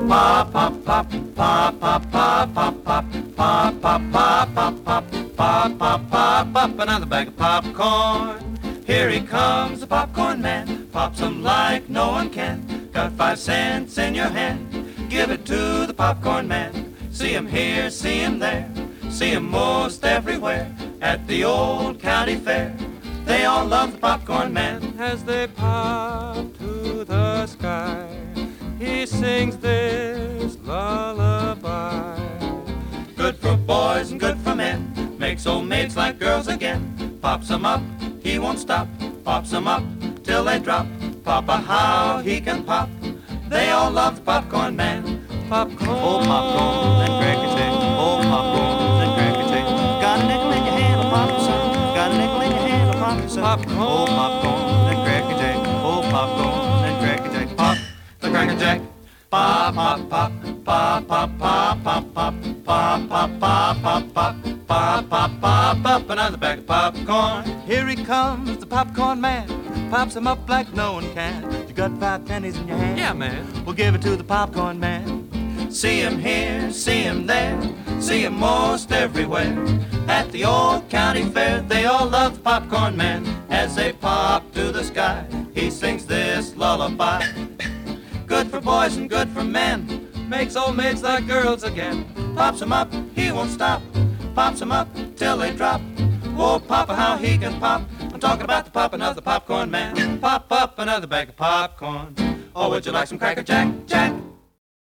Pop, pop, pop, pop, pop, pop, pop, pop, pop, pop, pop, pop, pop, pop, pop, pop, pop, another bag of popcorn. Here he comes, the popcorn man. Pops 'em like no one can. Got 5 cents in your hand. Give it to the popcorn man. See him here, see him there. See him most everywhere. At the old county fair. They all love the popcorn man. As they pop to the sky, he sings this lullaby. Good for boys and good for men. Makes old maids like girls again. Pops 'em up, he won't stop. Pops 'em up till they drop. Papa, how he can pop. They all love the popcorn man. Popcorn. Oh, popcorn and cracker jack. Oh, popcorn and cracker jack. Got a nickel in your hand, a pop son. Got a nickel in your hand, a pop son. Popcorn. Oh, popcorn and cracker jack. Oh, popcorn and cracker jack. Pop the cracker jack. Pop, pop, pop, pop, pop, pop, pop, pop, pop, pop, pop, pop, pop, pop, pop, pop, pop, another bag of popcorn. Here he comes, the popcorn man. Pops 'em up like no one can. You got 5 pennies in your hand? Yeah, man. We'll give it to the popcorn man. See him here, see him there. See him most everywhere. At the old county fair, they all love the popcorn man. As they pop to the sky, he sings this lullaby. Good for boys and good for men. Makes old maids like girls again. Pops 'em up, he won't stop. Pops 'em up till they drop. Oh, Papa, how he can pop. I'm talking about the popping of the popcorn man. Pop up another bag of popcorn. Or would you like some Cracker Jack? Jack?